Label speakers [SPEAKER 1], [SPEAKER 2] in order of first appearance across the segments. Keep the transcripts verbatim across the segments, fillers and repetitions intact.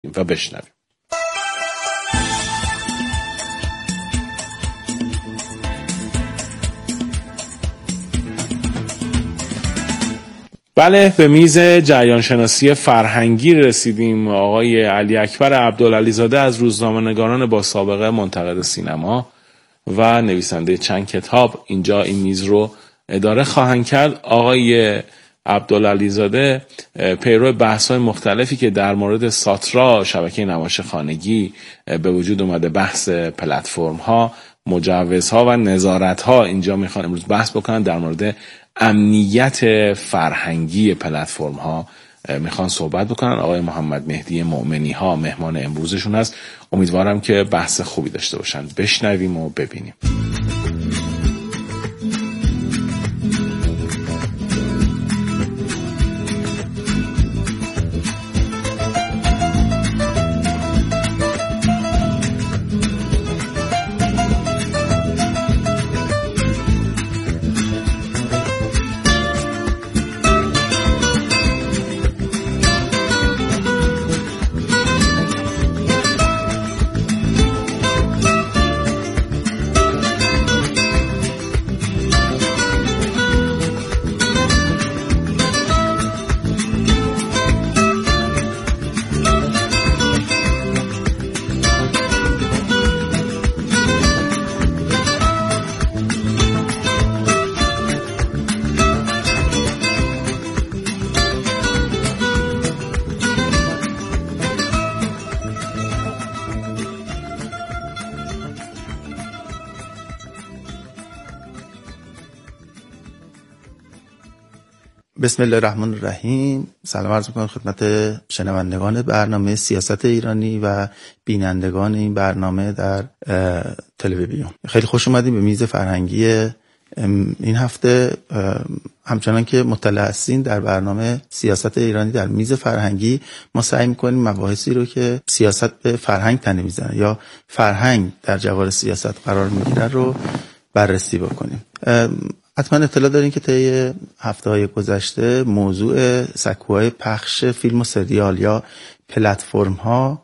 [SPEAKER 1] و بشنویم. بله، به میز جریان شناسی فرهنگی رسیدیم. آقای علی اکبر عبدالعلی زاده از روزنامه‌نگاران با سابقه منتقد سینما و نویسنده چند کتاب اینجا این میز رو اداره خواهند کرد. آقای عبدالعلی زاده پیرو بحث‌های مختلفی که در مورد ساترا، شبکه نمایش خانگی به وجود اومده، بحث پلتفرم‌ها، مجوزها و نظارت‌ها، اینجا میخوان امروز بحث بکنن در مورد امنیت فرهنگی پلتفرم‌ها میخوان صحبت بکنن. آقای محمد مهدی مؤمنی ها مهمان امروزشون هست. امیدوارم که بحث خوبی داشته باشن. بشنویم و ببینیم.
[SPEAKER 2] بسم الله الرحمن الرحیم. سلام عرض می‌کنم خدمت شنوندگان برنامه سیاست ایرانی و بینندگان این برنامه در تلویزیون. خیلی خوش اومدیم به میز فرهنگی این هفته. همچنان که مطلع هستین در برنامه سیاست ایرانی در میز فرهنگی ما سعی می‌کنیم مباحثی رو که سیاست به فرهنگ تنه میزنه یا فرهنگ در جوار سیاست قرار میگیره رو بررسی بکنیم. حتما اطلاع دارین که طی هفته‌های گذشته موضوع سکوهای پخش فیلم و سریال یا پلتفرم ها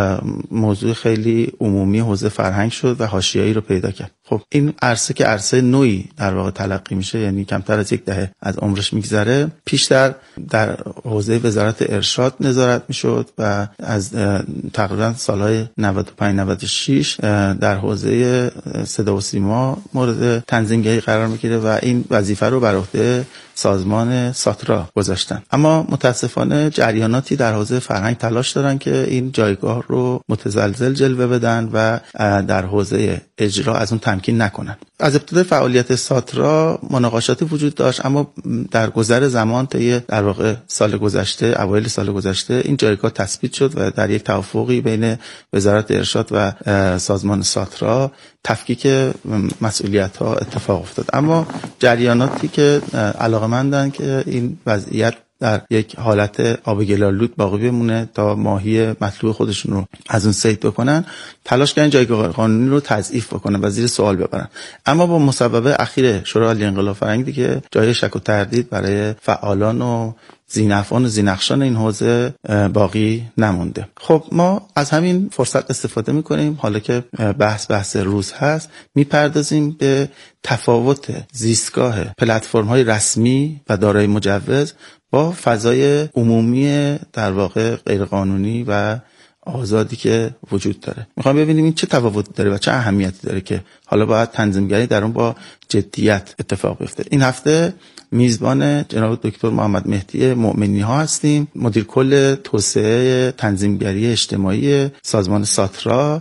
[SPEAKER 2] موضوع خیلی عمومی حوزه فرهنگ شد و حاشیه‌ای رو پیدا کرد. خب این عرصه که عرصه نوعی در واقع تلقی میشه، یعنی کمتر از یک دهه از عمرش میگذره، پیشتر در حوزه وزارت ارشاد نظارت میشد و از تقریبا سالهای نود و پنج نود و شش در حوزه صدا و سیما مورد تنظیمگری قرار میگیره و این وظیفه رو بر عهده سازمان ساترا گذاشتن. اما متاسفانه جریاناتی در حوزه فرهنگ تلاش دارن که این جایگاه رو متزلزل جلوه بدن و در حوزه اجرا از اون تمکین نکنن. از ابتدای فعالیت ساترا مناقشاتی وجود داشت، اما در گذر زمان طی در واقع سال گذشته، اوایل سال گذشته این جایگاه تثبیت شد و در یک توافقی بین وزارت ارشاد و سازمان ساترا تفکیک مسئولیت‌ها اتفاق افتاد. اما جریاناتی که علاقه‌مندن که این وضعیت در یک حالت آب گلالود باقی بمونه تا ماهی مطلوب خودشون رو از اون صید بکنن، تلاش کردن جایگاه قانونی رو تضعیف بکنن و زیر سوال ببرن. اما با مسببه اخیر شورای عالی انقلاب فرهنگی دیگه جای شک و تردید برای فعالان و ذینفعان و ذینقشان این حوزه باقی نمونده. خب ما از همین فرصت استفاده میکنیم، حالا که بحث بحث روز هست، میپردازیم به تفاوت زیستگاه پلتفرم‌های رسمی و دارای مجوز با فضای عمومی در واقع غیرقانونی و آزادی که وجود داره. میخوام ببینیم این چه تفاوتی داره و چه اهمیتی داره که حالا باید تنظیمگری در اون با جدیت اتفاق بیفته. این هفته میزبان جناب دکتر محمد مهدی مؤمنی ها هستیم، مدیر کل توسعه تنظیمگری اجتماعی سازمان ساترا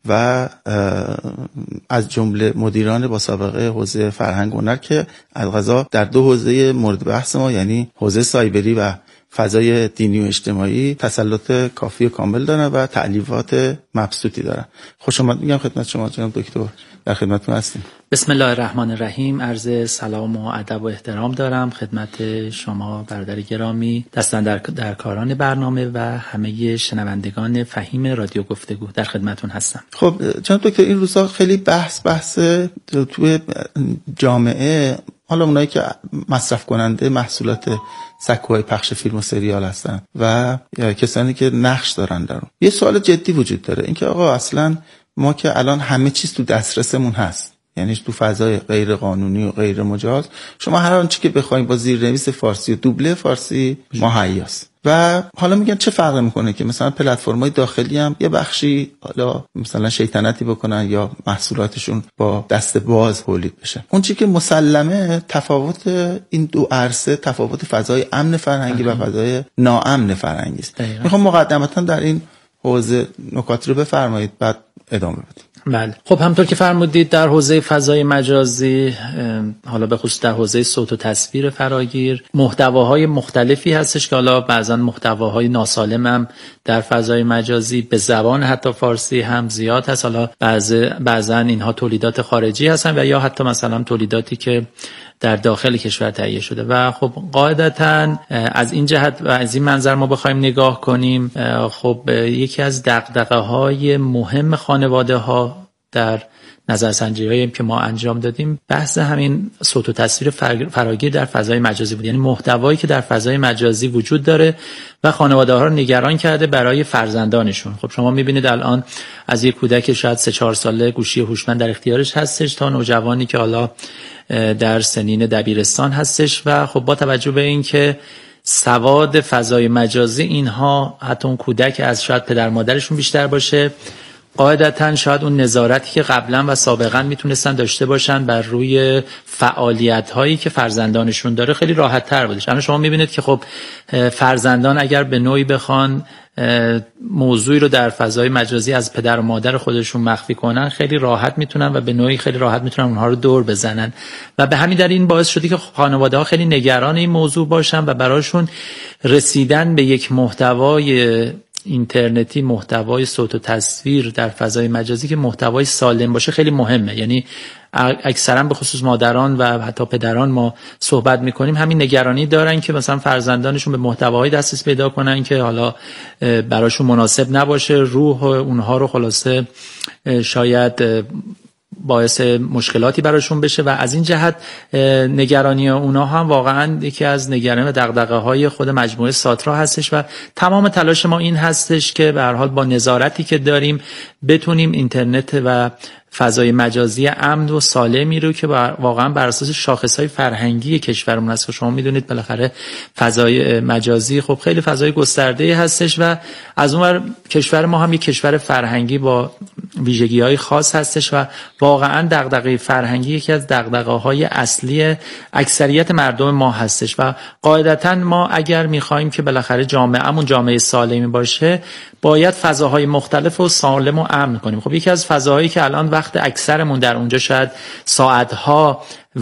[SPEAKER 2] و از جمله مدیران با سابقه حوزه فرهنگ و هنر که القضا در دو حوزه مورد بحث ما، یعنی حوزه سایبری و فضای دینی و اجتماعی، تسلط کافی و کامل دارن و تعلیفات مبسوطی دارن. خوش آمد میگم خدمت شما جناب دکتر، در خدمتتون هستیم.
[SPEAKER 3] بسم الله الرحمن الرحیم. عرض سلام و ادب و احترام دارم خدمت شما برادر گرامی، دستان در, در کاران برنامه و همه شنوندگان فهیم رادیو گفتگو. در خدمتتون هستم.
[SPEAKER 2] خب جناب دکتر، این روزا خیلی بحث بحث توی جامعه حالا اونایی که مصرف کننده محصولات سکوهای پخش فیلم و سریال هستن و کسانی که نقش دارن در اون. یه سوال جدی وجود داره، اینکه آقا اصلا ما که الان همه چیز تو دسترسمون هست، یعنی تو فضای غیر قانونی و غیر مجاز شما هر آنچه که بخواید با زیرنویس فارسی و دوبله فارسی مهیاست. و حالا میگن چه فرق میکنه که مثلا پلتفرم‌های داخلی هم یه بخشی حالا مثلا شیطنتی بکنن یا محصولاتشون با دست باز تولید بشه. اون چیزی که مسلمه تفاوت این دو عرصه، تفاوت فضای امن فرهنگی و فضای ناامن فرهنگی است. میخوام مقدمتا در این حوزه نکات رو بفرمایید بعد ادامه بدیم.
[SPEAKER 3] بله، خب همونطور که فرمودید در حوزه فضای مجازی، حالا به خصوص در حوزه صوت و تصویر فراگیر، محتواهای مختلفی هستش که حالا بعضا محتواهای ناسالم هم در فضای مجازی به زبان حتی فارسی هم زیاد هست. حالا بعضا اینها تولیدات خارجی هستن و یا حتی مثلا تولیداتی که در داخل کشور تهیه شده و خب قاعدتاً از این جهت و از این منظر ما بخوایم نگاه کنیم، خب یکی از دغدغه‌های مهم خانواده‌ها در نظرسنجی‌هایی که ما انجام دادیم بحث همین صوت و تصویر فراگیر در فضای مجازی بود، یعنی محتوایی که در فضای مجازی وجود داره و خانواده‌ها رو نگران کرده برای فرزندانشون. خب شما می‌بینید الان از یک کودک شاید سه چهار ساله گوشی هوشمند در اختیارش هستش تا نوجوانی که حالا در سنین دبیرستان هستش و خب با توجه به این که سواد فضای مجازی اینها حتی اون کودک از شاید پدر مادرشون بیشتر باشه، قاعدتاً شاید اون نظارتی که قبلا و سابقا میتونستن داشته باشن بر روی فعالیت هایی که فرزندانشون داره خیلی راحت تر بودش. الان شما میبینید که خب فرزندان اگر به نوعی بخوان موضوعی رو در فضای مجازی از پدر و مادر خودشون مخفی کنن خیلی راحت میتونن و به نوعی خیلی راحت میتونن اونها رو دور بزنن و به همین دلیل این باعث شده که خانواده ها خیلی نگران این موضوع باشن و براشون رسیدن به یک محتوای اینترنتی، محتوای صوت و تصویر در فضای مجازی که محتوای سالم باشه خیلی مهمه. یعنی اکثرا به خصوص مادران و حتی پدران ما صحبت میکنیم همین نگرانی دارن که مثلا فرزندانشون به محتوای دسترسی پیدا کنن که حالا براشون مناسب نباشه، روح اونها رو خلاصه شاید باعث مشکلاتی براشون بشه و از این جهت نگرانی اونا هم واقعا یکی از نگرانی و دغدغه‌های خود مجموعه ساترا هستش و تمام تلاش ما این هستش که به هر حال با نظارتی که داریم بتونیم اینترنت و فضای مجازی امن و سالمی رو که واقعا بر اساس شاخص‌های فرهنگی کشورمون هست. شما میدونید بالاخره فضای مجازی خب خیلی فضای گسترده‌ای هستش و از اونور کشور ما هم یک کشور فرهنگی با ویژگی‌های خاص هستش و واقعا دغدغه فرهنگی یکی از دغدغه‌های اصلی اکثریت مردم ما هستش و قاعدتاً ما اگر می‌خوایم که بالاخره جامعه‌مون جامعه سالمی باشه باید فضاهای مختلف و سالم و امن کنیم. خب یکی از فضاهایی که الان وقت اکثرمون در اونجا شاید ساعت‌ها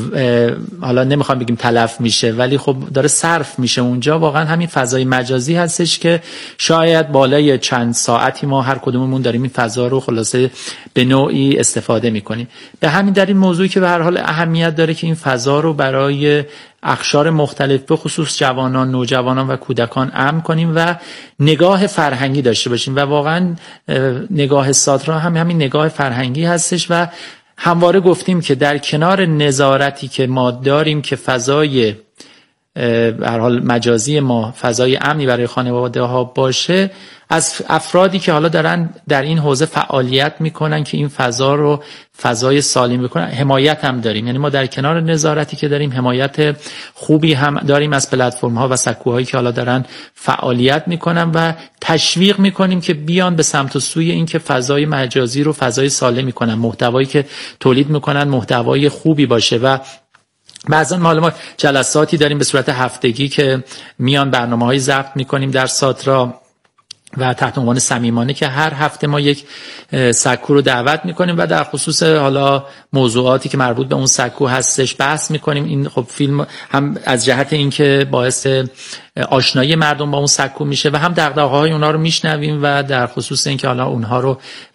[SPEAKER 3] حالا نمیخوام بگیم تلف میشه ولی خب داره صرف میشه اونجا، واقعا همین فضای مجازی هستش که شاید بالای چند ساعتی ما هر کدوممون داریم این فضا رو خلاصه به نوعی استفاده میکنیم. به همین دلیل موضوعی که به هر حال اهمیت داره که این فضا رو برای اقشار مختلف به خصوص جوانان، نوجوانان و کودکان امن کنیم و نگاه فرهنگی داشته باشیم و واقعا نگاه ساترا هم همین نگاه فرهنگی هستش و همواره گفتیم که در کنار نظارتی که ما داریم که فضای به هر حال مجازی ما فضای امنی برای خانواده ها باشه، از افرادی که حالا دارن در این حوزه فعالیت میکنن که این فضا رو فضای سالم بکنن حمایت هم داریم. یعنی ما در کنار نظارتی که داریم حمایت خوبی هم داریم از پلتفرم ها و سکوهایی که حالا دارن فعالیت میکنن و تشویق میکنیم که بیان به سمت و سوی این که فضای مجازی رو فضای سالم میکنن، محتوایی که تولید میکنن محتوای خوبی باشه و بعضا ما جلساتی داریم به صورت هفتگی که میان برنامه‌های ضبط میکنیم در ساترا و تحت عنوان صمیمانه که هر هفته ما یک سکو رو دعوت میکنیم و در خصوص حالا موضوعاتی که مربوط به اون سکو هستش بحث میکنیم. این خب فیلم هم از جهت اینکه باعث آشنایی مردم با اون سکو میشه و هم دغدغه‌های اونها رو میشنویم و در خصوص اینکه حالا اونها رو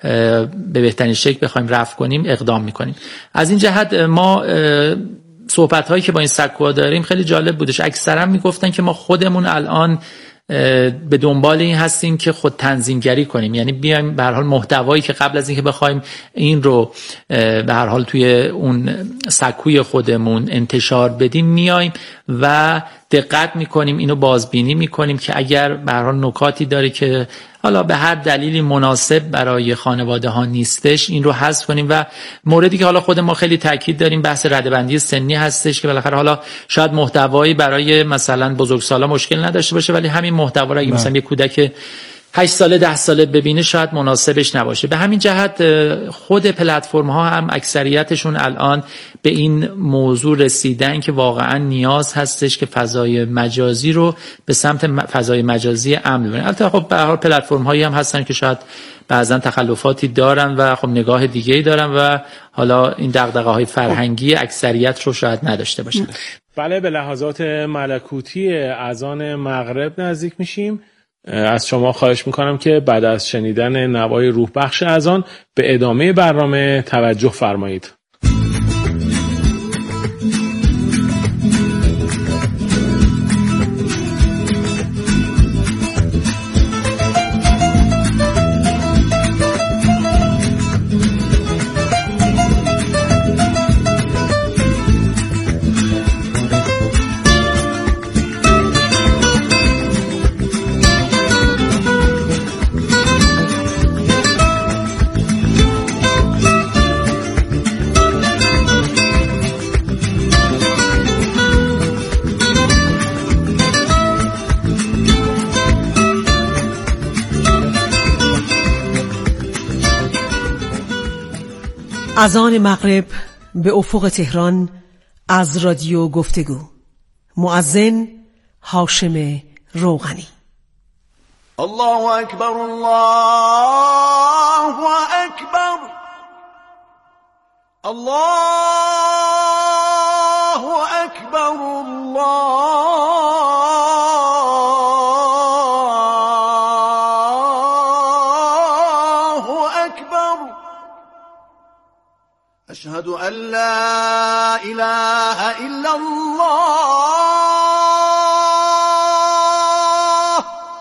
[SPEAKER 3] به بهترین شکل بخوایم رفع کنیم اقدام میکنیم. از این جهت ما صحبت هایی که با این سکوها داریم خیلی جالب بودش. اکثرا میگفتن که ما خودمون الان به دنبال این هستیم که خود تنظیمگری کنیم، یعنی بیایم به هر حال محتوایی که قبل از اینکه بخوایم این رو به هر حال توی اون سکوی خودمون انتشار بدیم میایم و دقت میکنیم، اینو بازبینی میکنیم که اگر به هر حال نکاتی داره که حالا به هر دلیلی مناسب برای خانواده ها نیستش این رو حذف کنیم. و موردی که حالا خود ما خیلی تاکید داریم بحث رده‌بندی سنی هستش که بالاخره حالا شاید محتوایی برای مثلا بزرگسالا مشکل نداشته باشه، ولی همین محتوا رو اگه مثلا یه کودک هشت ساله ده ساله ببینه شاید مناسبش نباشه. به همین جهت خود پلتفرم ها هم اکثریتشون الان به این موضوع رسیدن که واقعا نیاز هستش که فضای مجازی رو به سمت فضای مجازی امن ببرن. البته خب به هر حال پلتفرم هایی هم هستن که شاید بعضا تخلفاتی دارن و خب نگاه دیگه‌ای دارن و حالا این دغدغه‌های فرهنگی اکثریت رو شاید نداشته باشن.
[SPEAKER 1] بله، به لحظات ملکوتی اذان مغرب نزدیک میشیم. از شما خواهش میکنم که بعد از شنیدن نوای روح بخش اذان به ادامه برنامه توجه فرمایید.
[SPEAKER 4] اذان مغرب به افق تهران از رادیو گفتگو. مؤذن هاشم روغنی.
[SPEAKER 5] الله اکبر، الله اکبر، الله اکبر، الله أشهد أن لا إله إلا الله،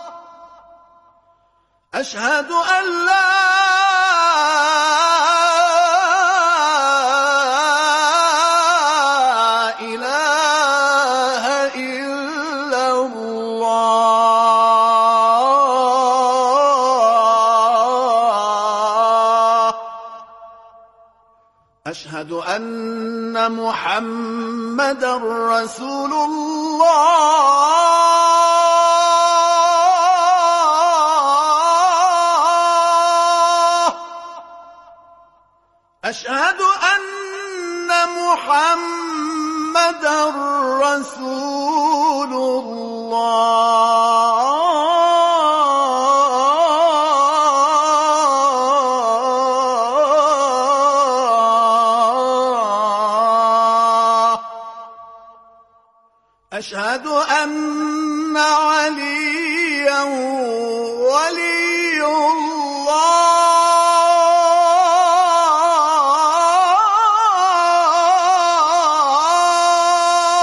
[SPEAKER 5] أشهد أن لا إله إلا الله، أشهد أن محمد رسول الله، أشهد أن محمد رسول الله. أشهد أن عليا ولي الله،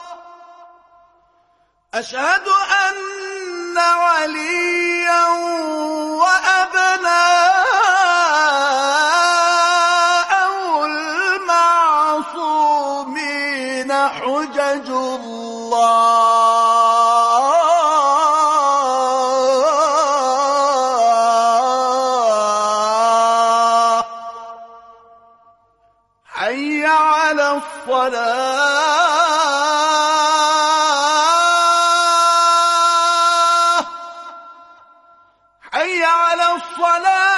[SPEAKER 5] أشهد أن عليا وأبناءه المعصومين حجج الله. حي على الصلاة، حي على الصلاة.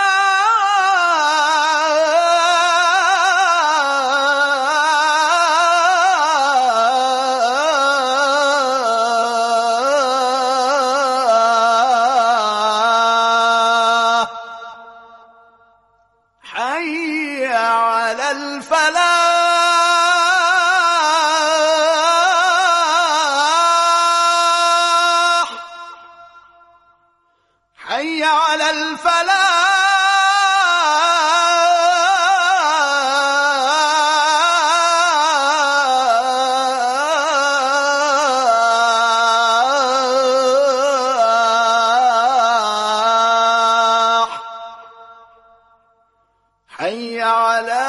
[SPEAKER 5] حي على الفلاح، حي على الفلاح. حي على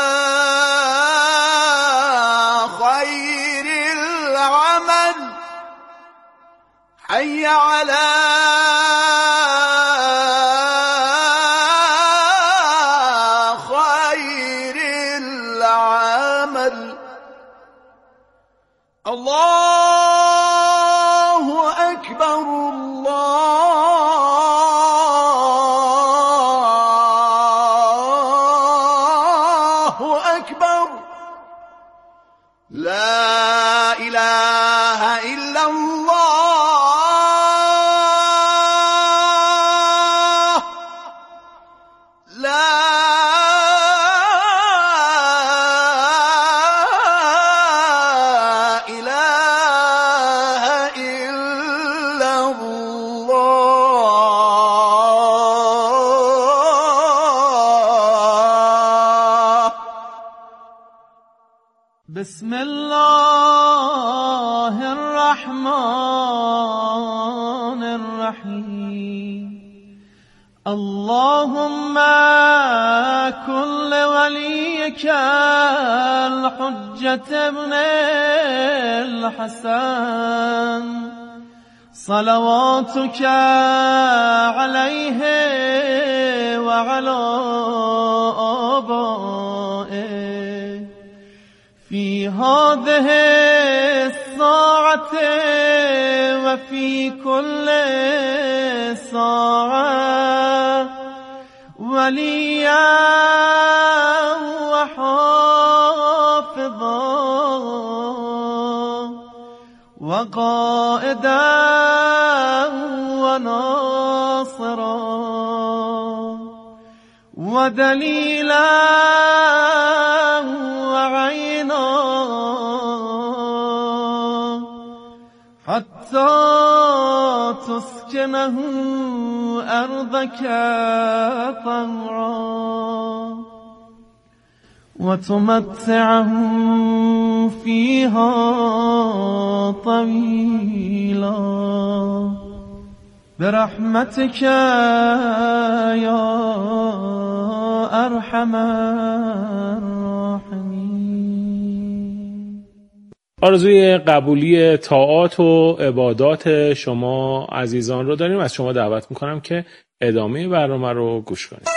[SPEAKER 5] خير العمل حي على خير العمل الله أكبر الله أكبر لا إله إلا الله لا إله إلا الله
[SPEAKER 6] بسم الله الرحمن الرحيم اللهم كن لوليك الحجة ابن الحسن صلواتك عليه وعلى آبائه في هذه الساعة وفي كل ساعة وليا وحافظا وقائدا وناصرا ودليلا وعينا حتى تسكنه أرضك طوعا وتمتعه فيها طويلا برحمتك يا أرحم الراحمين.
[SPEAKER 1] آرزوی قبولی طاعات و عبادات شما عزیزان رو داریم. از شما دعوت میکنم که ادامه برنامه رو گوش کنید.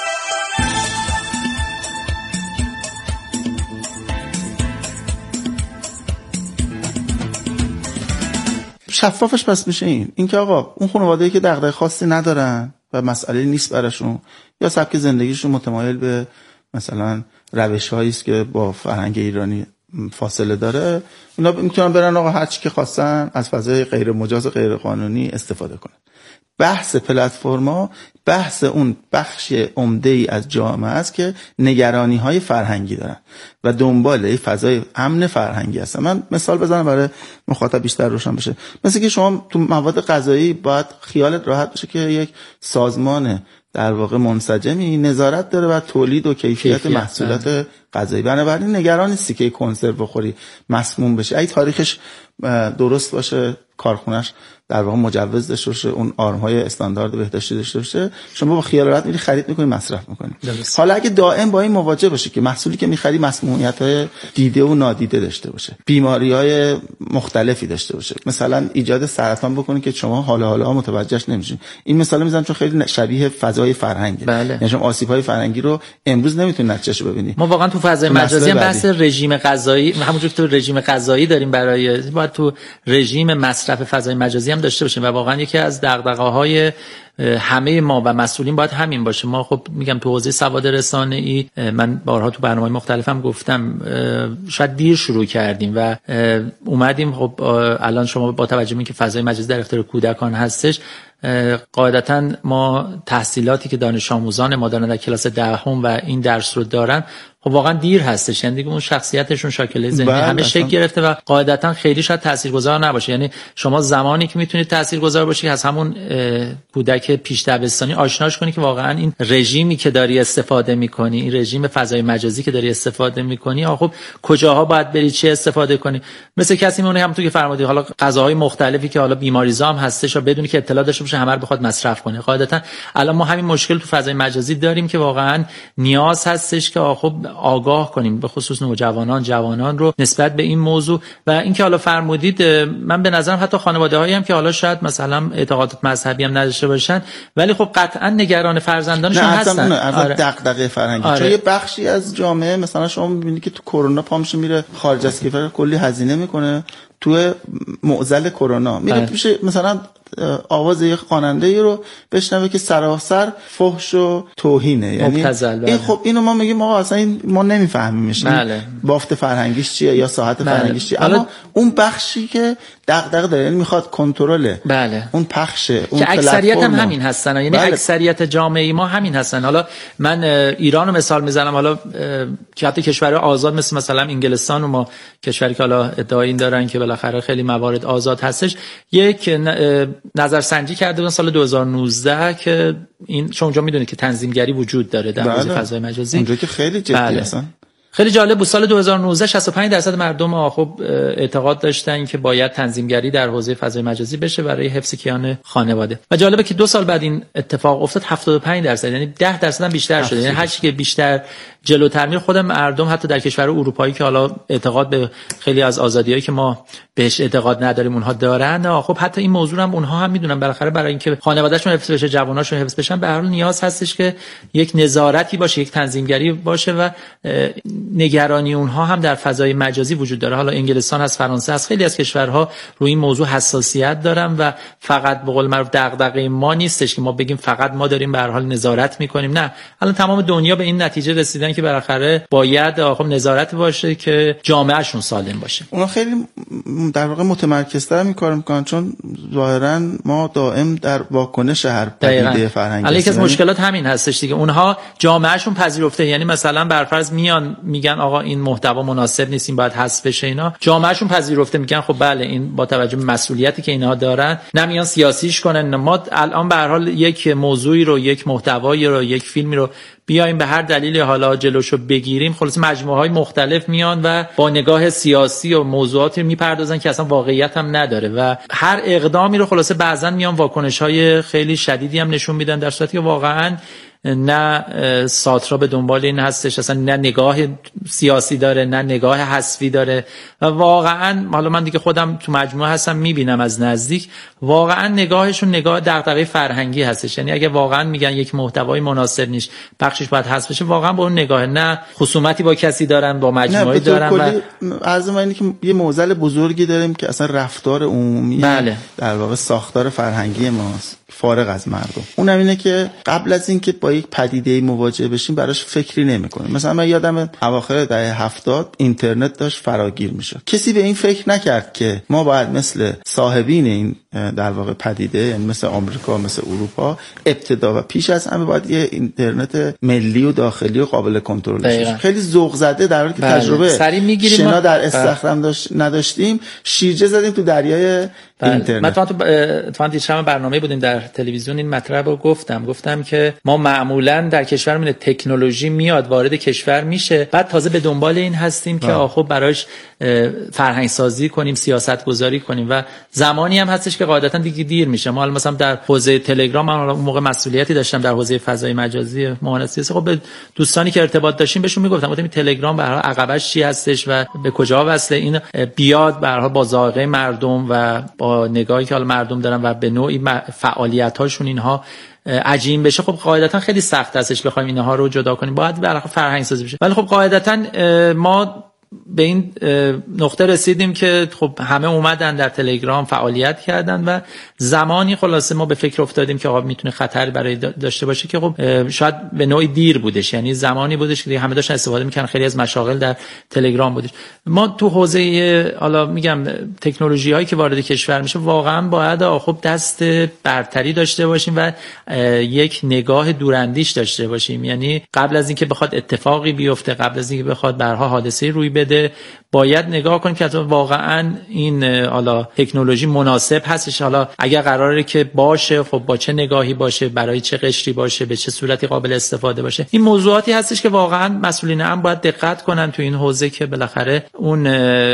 [SPEAKER 2] شفافش پس میشه این این که آقا اون خانواده‌ای که دغدغه خاصی ندارن و مسئله نیست براشون یا سبک زندگیشون متمایل به مثلا روش‌هایی است که با فرهنگ ایرانی فاصله داره، اینا میتونن برن آقا هر چی که خواستن از فضای غیر مجاز و غیر قانونی استفاده کنن. بحث پلتفرما بحث اون بخش عمده‌ای از جامعه است که نگرانی‌های فرهنگی دارن و دنبال این فضای امن فرهنگی هستن. من مثال بزنم برای مخاطب بیشتر روشن بشه. مثل که شما تو مواد غذایی باید خیالت راحت بشه که یک سازمان در واقع منسجمی نظارت داره بر تولید و کیفیت, کیفیت محصولات غذایی. بنابراین نگران نیستی که کنسرو بخوری مسموم بشه. اگه تاریخش درست باشه، کارخونه‌اش در واقع مجوز داشته باشه، اون آرم‌های استاندارد بهداشتی داشته باشه، شما با خیال راحت میری خرید می‌کنی، مصرف می‌کنی. حالا اگه دائم با این مواجه باشی که محصولی که می‌خری مسمومیت‌های دیده و نادیده داشته باشه، بیماری‌های مختلفی داشته باشه، مثلا ایجاد سرطان بکنه که شما حالا حالا متوجهش نمی‌شین. این مثال میزنم چون خیلی شبیه فضای فرهنگه.
[SPEAKER 3] بله.
[SPEAKER 2] یعنی شما آسیب‌های فرهنگی رو امروز نمی‌تونی نتیجه‌اش ببینی.
[SPEAKER 3] ما واقعا تو فضای مجازی هم بحث رژیم غذایی، همونجوری که تو رژیم غذایی داریم برای باید تو رژیم مصرف فضای مجازی هم داشته باشیم و واقعا یکی از دغدغه‌های همه ما و مسئولین باید همین باشه. ما خب میگم تو حوزه سواد رسانه‌ای من بارها تو برنامه‌های مختلفم گفتم شاید دیر شروع کردیم و اومدیم. خب الان شما با توجه به اینکه فضای مجازی در اختیار کودکان هستش، قاعدتاً ما تحصیلاتی که دانش آموزان ما دارن در کلاس دهم و این درس رو دارن خب واقعا دیر هستش، یعنی دیگه اون شخصیتشون شاکله ذهنی همه شکل گرفته و قاعدتاً خیلی شاید تاثیرگذار نباشه. یعنی شما زمانی که میتونید تاثیرگذار باشی از همون کودک کودک پیش دبستانی آشناش کنی که واقعا این رژیمی که داری استفاده میکنی، این رژیم فضای مجازی که داری استفاده میکنی، خب کجاها باید بری، چه استفاده کنی. مثل کسی میمونه همونطور که فرمودی، حالا غذاهای مختلفی که حالا بیماریزا هم هستش و بدونی که اطلاع داشته باشه همه رو بخواد مصرف کنه. قاعدتا الان ما همین مشکل تو فضای مجازی داریم که واقعا نیاز هستش که خب آگاه کنیم به خصوص نوجوانان، جوانان رو نسبت به این موضوع. و اینکه حالا فرمودید، من به نظرم حتی خانواده‌هایی هم که حالا شاید مثلا اعتقادات مذهبی هم نداشته باشن ولی خب قطعا نگران فرزندانشون هستن.
[SPEAKER 2] آره. دغدغه فرهنگی.
[SPEAKER 3] آره.
[SPEAKER 2] چون یه بخشی از جامعه مثلا شما می‌بینید که تو کرونا پامش میره خارج از کشور کلی هزینه میکنه، تو معضل کرونا میره پیش مثلا آواز یک خواننده ای رو بشنوه که سراسر فحش و توهینه، یعنی این خب اینو ما میگیم آقا اصلا این ما نمیفهمیمش،
[SPEAKER 3] بله.
[SPEAKER 2] بافت فرهنگیش چیه یا ساحت
[SPEAKER 3] بله.
[SPEAKER 2] فرهنگیش چیه، اما اون بخشی که دغدغه داره یعنی میخواد کنترل
[SPEAKER 3] بله.
[SPEAKER 2] اون پخشه، اون
[SPEAKER 3] که اکثریت هم
[SPEAKER 2] پلتفرم.
[SPEAKER 3] همین هستن، یعنی
[SPEAKER 2] بله.
[SPEAKER 3] اکثریت جامعه ما همین هستن. حالا من ایران رو مثال میزنم، حالا که حتی کشور آزاد مثل مثلا انگلستان و ما کشوری که حالا ادعای این دارن که بالاخره خیلی موارد آزاد هستش، یک نظرسنجی کرده بودن سال دو هزار و نوزده که این چون اونجا میدونید که تنظیمگری وجود داره در حوزه
[SPEAKER 2] بله.
[SPEAKER 3] فضای مجازی،
[SPEAKER 2] اونجا که خیلی جدی
[SPEAKER 3] بله.
[SPEAKER 2] هستن.
[SPEAKER 3] خیلی جالب بود. سال دو هزار و نوزده شصت و پنج درصد مردم خب اعتقاد داشتن که باید تنظیمگری در حوزه فضای مجازی بشه برای حفظ کیان خانواده. و جالبه که دو سال بعد این اتفاق افتاد هفتاد و پنج درصد، یعنی ده درصد هم بیشتر شده. یعنی هر چی که بیشتر جلوتر میره، خود مردم حتی در کشور اروپایی که حالا اعتقاد به خیلی از آزادیایی که ما بهش اعتقاد نداریم اونها دارن، خب حتی این موضوع هم اونها هم میدونن بالاخره برای اینکه خانواده‌شون حفظ بشه، جواناشون حفظ بشن، به هر حال نیاز هستش که یک نظارتی باشه، یک تنظیمگری باشه و نگرانی اونها هم در فضای مجازی وجود داره. حالا انگلستان هست، فرانسه هست، خیلی از کشورها روی این موضوع حساسیت دارن و فقط به قول معروف دغدغه ما نیستش که ما بگیم فقط ما داریم به هر حال نظارت میکنیم. نه، الان تمام دنیا به این نتیجه رسیدن که بالاخره باید خب نظارت باشه که جامعهشون سالم باشه.
[SPEAKER 2] اونا خیلی در واقع متمرکزتر این کارو میکنن چون ظاهرا ما دائم در واکنش هر پدیده فرهنگی.
[SPEAKER 3] الان یکی از مشکلات همین هستش دیگه، اونها جامعهشون پذیرفته، یعنی مثلا برفرض میان میگن آقا این محتوا مناسب نیست، این باید حذف بشه، اینا جامعهشون پذیرفته، میگن خب بله این با توجه به مسئولیتی که اینها دارن نمیان سیاسیش کنن. ما الان به هر حال یک موضوعی رو، یک محتوایی رو، یک فیلمی رو بیایم به هر دلیلی حالا جلوشو بگیریم، خلاص مجموعه‌های مختلف میان و با نگاه سیاسی و موضوعاتی میپردازن که اصلا واقعیت هم نداره و هر اقدامی رو خلاصه بعضن میان واکنش‌های خیلی شدیدی هم نشون میدن، در صورتی که واقعاً نه ساترا به دنبال این هستش، اصلا نه نگاه سیاسی داره نه نگاه حذفی داره و واقعا حالا من دیگه خودم تو مجموعه هستم میبینم از نزدیک، واقعا نگاهشون نگاه دغدغه فرهنگی هستش. یعنی اگه واقعا میگن یک محتوای مناسب نیست، بخشش باید حذف بشه، واقعا با اون نگاه نه خصومتی با کسی دارن، با مجموعه دارن و
[SPEAKER 2] عرض من اینه که یه معضل بزرگی داریم که اصلا رفتار عمومی
[SPEAKER 3] بله.
[SPEAKER 2] در واقع ساختار فرهنگی ماست فارغ از مردم. اونم اینه که قبل از اینکه با یک پدیده مواجه بشیم براش فکری نمی‌کنیم. مثلا من یادم اواخر دهه هفتاد اینترنت داشت فراگیر میشد، کسی به این فکر نکرد که ما باید مثل صاحبین این در واقع پدیده، یعنی مثل آمریکا، مثل اروپا، ابتدا و پیش از همه باید یه اینترنت ملی و داخلی و قابل کنترل باشه. خیلی ذوق زده در حالی که
[SPEAKER 3] بله.
[SPEAKER 2] تجربه شنا در استخرم داشت نداشتیم، شیرجه زدیم تو دریای
[SPEAKER 3] بله.
[SPEAKER 2] اینترنت.
[SPEAKER 3] من تو تو دیشب برنامه بودیم در تلویزیون این مطلب رو گفتم گفتم که ما معمولا در کشورمون تکنولوژی میاد وارد کشور میشه، بعد تازه به دنبال این هستیم که آخه براش فرهنگ سازی کنیم، سیاست گذاری کنیم و زمانی هم هستش که قاعدتا دیگه دیر میشه. ما مثلا در حوزه تلگرام، من اون موقع مسئولیتی داشتم در حوزه فضای مجازی مهندسی، خب به دوستانی که ارتباط داشتیم بهشون میگفتم گفتم این تلگرام به هر حال عقبش چی هستش و به کجا وصله، این بیاد به هر حال با ذائقه مردم و با نگاهی که حالا مردم دارن و به نوعی فعالیت‌هاشون اینها عجین بشه، خب قاعدتا خیلی سخت هستش بخوایم اینها رو جدا کنیم، باید به هر حال فرهنگ سازی بشه. ولی خب قاعدتا ما به این نقطه رسیدیم که خب همه اومدن در تلگرام فعالیت کردن و زمانی خلاصه ما به فکر افتادیم که آقا میتونه خطر برای داشته باشه که خب شاید به نوعی دیر بودش، یعنی زمانی بودش که همه داشتن استفاده میکنن، خیلی از مشاغل در تلگرام بودش. ما تو حوزه حالا میگم تکنولوژی هایی که وارد کشور میشه واقعا باید خب دست برتری داشته باشیم و یک نگاه دوراندیش داشته باشیم، یعنی قبل از اینکه بخواد اتفاقی بیفته، قبل از اینکه بخواد برها حادثه روی بده، بده، باید نگاه کنیم که واقعا این حالا تکنولوژی مناسب هستش، حالا اگر قراره که باشه خب با چه نگاهی باشه، برای چه قشری باشه، به چه صورتی قابل استفاده باشه. این موضوعاتی هستش که واقعا مسئولین هم باید دقت کنن تو این حوزه که بالاخره اون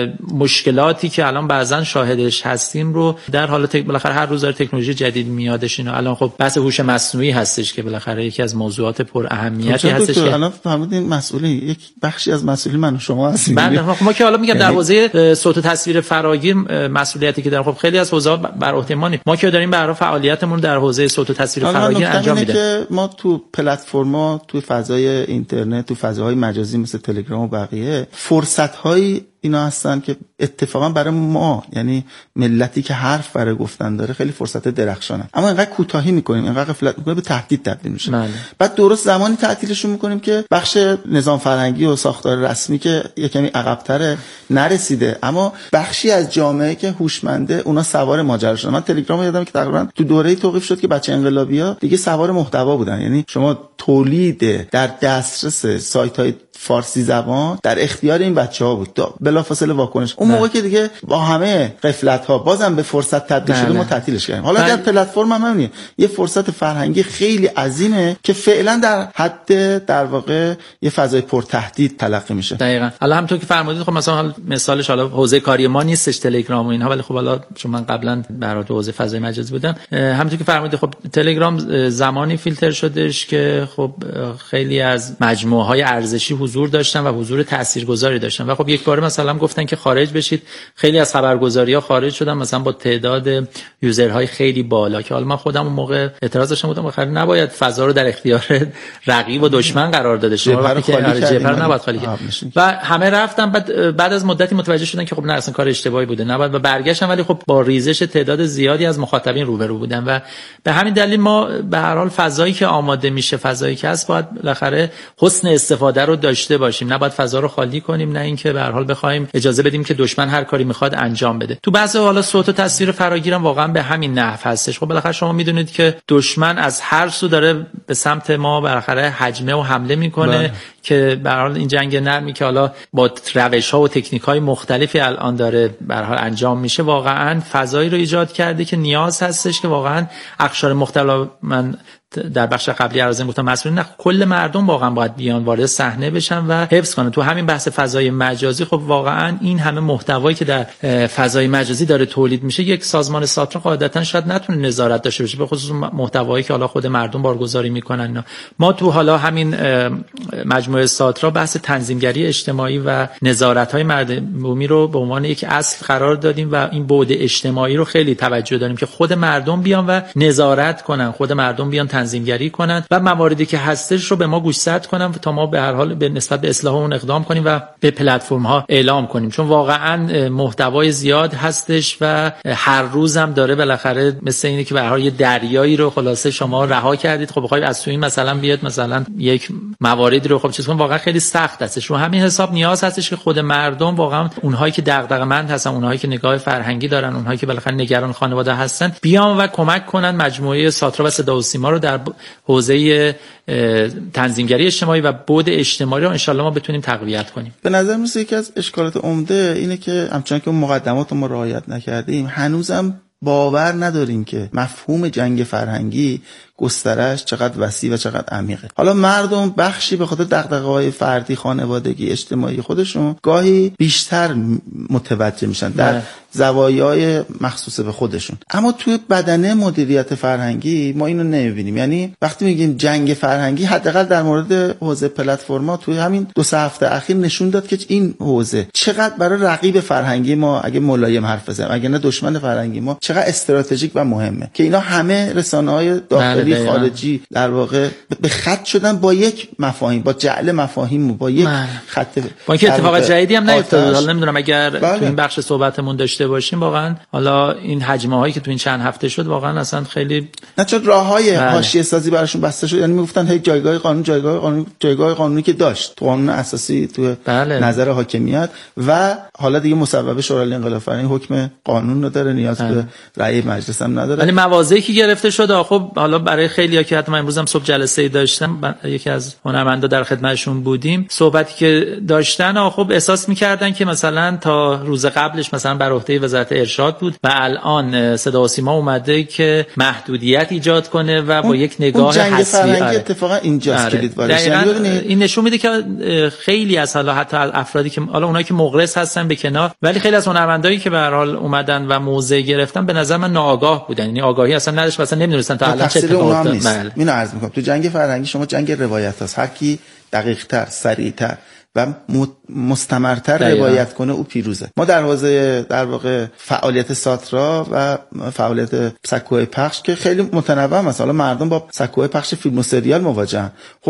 [SPEAKER 3] مشکلاتی که الان بعضن شاهدش هستیم رو در حال تک... بالاخره هر روز داره تکنولوژی جدید میادش. اینا الان خب بحث هوش مصنوعی هستش که بالاخره یکی از موضوعات پر اهمیتی هستش که
[SPEAKER 2] الان فهمیدین مسئولین یک بخشی از مسئولین من و شما هستیم.
[SPEAKER 3] ما که حالا میگم در حوزه صوت و تصویر فراگیر مسئولیتی که داریم، خب خیلی از حوزه‌ها بر عهده ما نیست. ما که داریم برای فعالیتمون در حوزه صوت و تصویر فراگیر انجام میدیم. که
[SPEAKER 2] ما تو پلتفرم‌ها، تو فضای اینترنت، تو فضاهای مجازی مثل تلگرام و بقیه فرصت‌های اینا هستن که اتفاقا برای ما، یعنی ملتی که حرف برای گفتن داره، خیلی فرصت درخشانه، اما اینقدر کوتاهی میکنیم، اینقدر غفلت میکنیم، به تهدید تبدیل میشه.
[SPEAKER 3] بله.
[SPEAKER 2] بعد درست زمانی تعطیلشون میکنیم که بخش نظام فرهنگی و ساختار رسمی که یه کمی عقب‌تره نرسیده، اما بخشی از جامعه که هوشمنده اونا سوار ماجرا شدن. من تلگرام یادم که تقریبا تو دوره‌ای توقیف شد که بچه انقلابی‌ها دیگه سوار محتوا بودن، یعنی شما تولید در دسترس سایت‌های فارسی زبان در اختیار این بچه‌ها بود، بلافاصله واکنش اون موقع که دیگه با همه غفلت‌ها بازم به فرصت تبدیل شده، ما تعطیلش کردیم. حالا در پلتفرم هم همینه، یه فرصت فرهنگی خیلی عظیمه که فعلا در حد در واقع یه فضای پر تهدید تلقی میشه.
[SPEAKER 3] دقیقاً. حالا همونطور که فرمودید، خب مثلا مثالش حالا حوزه کاری ما نیستش تلگرام و اینها، ولی خب حالا چون من قبلا برای حوزه فضای مجازی بودم، همونطور که فرمودید خب تلگرام زمانی فیلتر شدش که خب خیلی از مجموعه‌های ارزشی حضور داشتن و حضور تاثیرگذاری داشتن و خب یک بار مثلا گفتن که خارج بشید، خیلی از خبرگزاری‌ها خارج شدن مثلا با تعداد یوزرهای خیلی بالا، که حالا من خودم اون موقع اعتراض داشتم، گفتم بخیر نباید فضا رو در اختیار رقیب و دشمن قرار داده شه، وقتی که جبهه نباید خالی کنه و همه رفتن. بعد بعد از مدتی متوجه شدن که خب نه اصلا کار اشتباهی بوده، نباید، و برگشتن، ولی خب با ریزش تعداد زیادی از مخاطبین روبرو بودن و به همین دلیل ما به هر حال فضایی که آماده میشه، فضایی که هست، باید بالاخره حسن استفاده رو داشته باشیم، نباید فضا رو خالی کنیم، نه اینکه به هر حال بخوایم اجازه بدیم که دشمن هر کاری میخواد انجام بده. تو بعضی حالا صوت و تصویر فراگیرم واقعا به همین نحو هستش. خب بالاخره شما میدونید که دشمن از هر سو داره به سمت ما بالاخره هجمه و حمله میکنه بله. که به هر حال این جنگ نرمی که حالا با روش‌ها و تکنیک‌های مختلفی الان داره به هر حال انجام میشه، واقعا فضایی رو ایجاد کرده که نیاز هستش که واقعا اقشار مختلف، من در بخش قبلی عرض گفتم مسئولین نه، کل مردم واقعا باید بیان وارد صحنه بشن و حفظ کنن. تو همین بحث فضای مجازی خب واقعا این همه محتوایی که در فضای مجازی داره تولید میشه، یک سازمان ساترا قاعدتا شاید نتونه نظارت داشته باشه، به خصوص محتوایی که حالا خود مردم بارگذاری میکنن اینا. ما تو حالا همین مجموعه ساترا بحث تنظیمگری اجتماعی و نظارت‌های مردمی رو به عنوان یک اصل قرار دادیم و این بعد اجتماعی رو خیلی توجه داریم که خود مردم بیان و نظارت کنن، خود مردم بیان تنظیمگری کنن و مواردی که هستش رو به ما گوشزد کنن تا ما به هر حال به نسبت به اصلاح اون اقدام کنیم و به پلتفرم ها اعلام کنیم، چون واقعا محتوای زیاد هستش و هر روزم داره بالاخره مثل اینه که به هر حال یه دریایی رو خلاصه شما رها کردید، خب بخواید از تو این مثلا بیاد مثلا یک مواردی رو خب چیز کنم، واقعا خیلی سخت هستش. رو همین حساب نیاز هستش که خود مردم واقعا اونهایی که دغدغه‌مند هستن، اونهایی که نگاه فرهنگی دارن، اونهایی که بالاخره نگران خانواده هستن، بیان و کمک کنن مجموعه ساترا و صدا و سیما رو در حوزه تنظیمگری اجتماعی و بعد اجتماعی رو ان شاءالله ما بتونیم تقویت کنیم.
[SPEAKER 2] به نظر میاد یکی از اشکالات عمده اینه که همچنان که اون مقدمات ما رعایت نکردیم، هنوزم باور نداریم که مفهوم جنگ فرهنگی گسترش چقدر وسیع و چقدر عمیقه. حالا مردم بخشی به خاطر دغدغه‌های فردی، خانوادگی، اجتماعی خودشون گاهی بیشتر متوجه میشن در زوایای مخصوص به خودشون، اما توی بدنه مدیریت فرهنگی ما اینو نمیبینیم. یعنی وقتی میگیم جنگ فرهنگی، حداقل در مورد حوزه پلتفرما توی همین دو سه هفته اخیر نشون داد که این حوزه چقدر برای رقیب فرهنگی ما، اگه ملایم حرف بزنیم، اگه نه دشمن فرهنگی ما، چقدر استراتژیک و مهمه که اینا همه رسانه‌های داخلی خارجی در واقع به خط شدن با یک مفاهیم، با جعل مفاهیم، با یک من. خط
[SPEAKER 3] با اینکه اتفاق جدیدی هم نیفتاد. حالا نمیدونم اگر بله. تو این بخش صحبتمون داشته باشیم، واقعا حالا این حجمه هایی که تو این چند هفته شد واقعا اصلا خیلی
[SPEAKER 2] نه، چون راههای حاشیه سازی براشون بسته شد. یعنی میگفتن هی جایگاه قانون، جایگاه قانون، جایگاه قانونی که داشت تو قانون اساسی، تو بله. نظر حاکمیت، و حالا دیگه مصوبه شورای انقلاب فرهنگی حکم قانون رو داره، نیاز به رأی مجلس هم نداره.
[SPEAKER 3] ولی مواضعی که گرفته شده خب حالا برای خیلی‌ها که حتی من امروز هم صبح جلسه‌ای داشتم، یکی از هنرمندا در خدمتشون بودیم، صحبتی که داشتن خب احساس می‌کردن که مثلا تا روز قبلش مثلا بر عهده وزارت ارشاد بود و الان صدا و سیما اومده که محدودیت ایجاد کنه و با یک نگاه حسابی.
[SPEAKER 2] آره. اتفاقا اینجاست کلید وارش. یعنی
[SPEAKER 3] این نشون میده که خیلی از حالا حتی از افرادی که حالا اونایی که مغرض هستن به کنار، ولی خیلی از هنرمندایی که به هر حال اومدن و موضع گرفتن به نظر من ناآگاه بودن، یعنی آگاهی اصلا نداشت، اصلا نمیدونستن تا الان چه اتفاقی افتاد.
[SPEAKER 2] اینو عرض میکنم تو جنگ فرهنگی شما جنگ روایت هست، هر کی دقیق‌تر، سریع‌تر و مستمرتر روایت کنه او پیروزه. ما در حوزه در واقع فعالیت ساترا و فعالیت سکوهای پخش که خیلی متنوع، مثلا مردم با سکوهای پخش فیلم و سریال مواجهن.